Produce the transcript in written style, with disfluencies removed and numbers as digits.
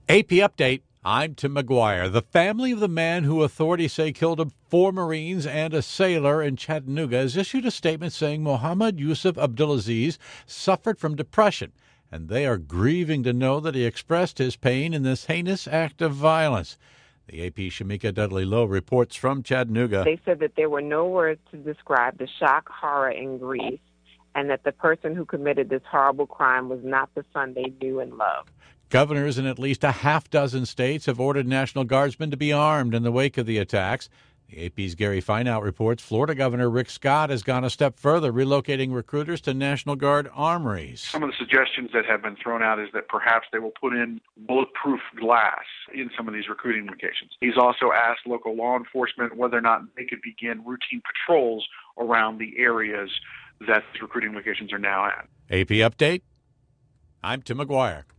AP Update. I'm Tim McGuire. The family of the man who authorities say killed 4 Marines and a sailor in Chattanooga has issued a statement saying Mohammed Yusuf Abdulaziz suffered from depression, and they are grieving to know that he expressed his pain in this heinous act of violence. The AP's Shamika Dudley-Lowe reports from Chattanooga. They said that there were no words to describe the shock, horror, and grief, and that the person who committed this horrible crime was not the son they knew and loved. Governors in at least a half-dozen states have ordered National Guardsmen to be armed in the wake of the attacks. The AP's Gary Fineout reports Florida Governor Rick Scott has gone a step further, relocating recruiters to National Guard armories. Some of the suggestions that have been thrown out is that perhaps they will put in bulletproof glass in some of these recruiting locations. He's also asked local law enforcement whether or not they could begin routine patrols around the areas that these recruiting locations are now at. AP Update. I'm Tim McGuire.